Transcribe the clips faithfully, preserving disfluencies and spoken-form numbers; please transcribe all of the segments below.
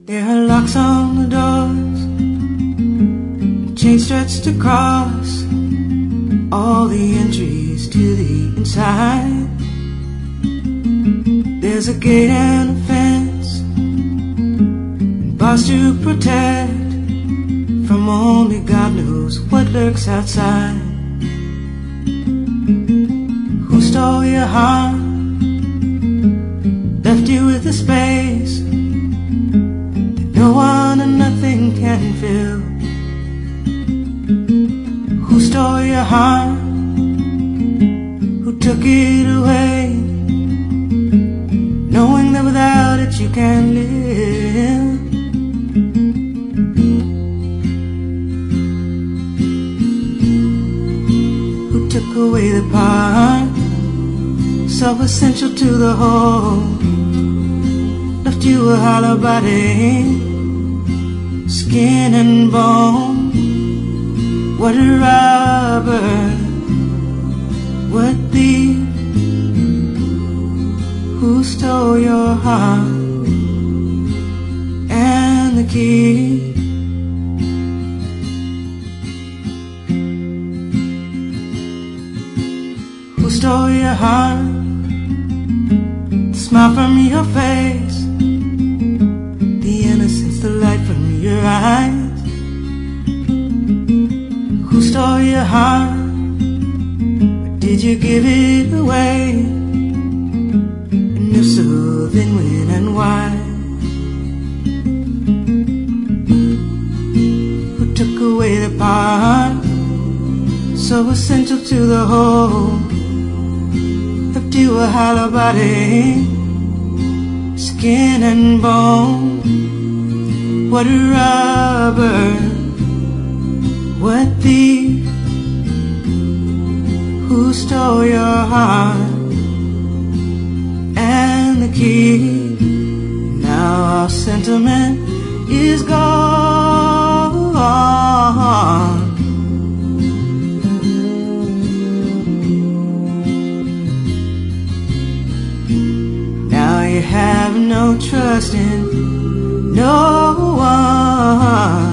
There are locks on the doors, chains stretched across all the entries to the inside. There's a gate and a fence, and bars to protect from only God knows what lurks outside. Who stole your heart, left you with a space that no one and nothing can fill? Who stole your heart, who took it away, knowing that without it you can't live? Who took away the part so essential to the whole, left you a hollow body, skin and bone? What a robber, what thief, who stole your heart and the key? Who stole your heart, the smile from your face, the innocence, the light from your eyes? Who stole your heart, or did you give it away? And if so, then when and why? Who took away the part so essential to the whole, left you a hollow body, skin and bone? What a robber, what thief, who stole your heart and the key? Now our sentiment is gone. Now you have no trust in no one.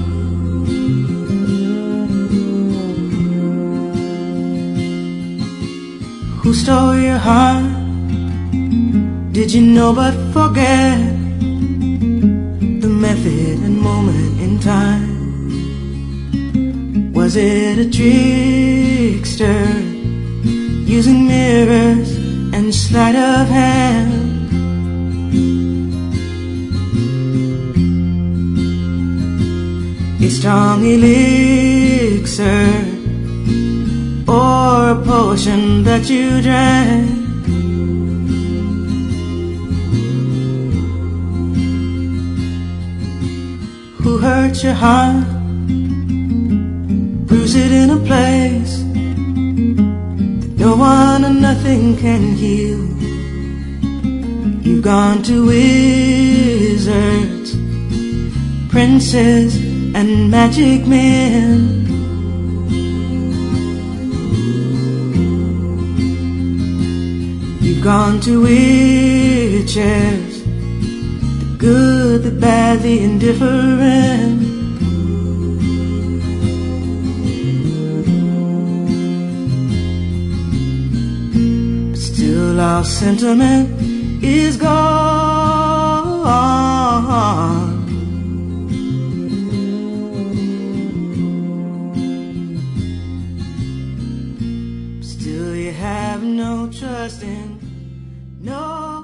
Who stole your heart? Did you know but forget the method and moment in time? Was it a trickster using mirrors and sleight of hand? A strong elixir or a potion that you drank? Who hurt your heart, bruise it in a place that no one and nothing can heal? You've gone to wizards, princes and magic men. You've gone to witches, the good, the bad, the indifferent. But still our sentiment is gone. Still you have no trust in no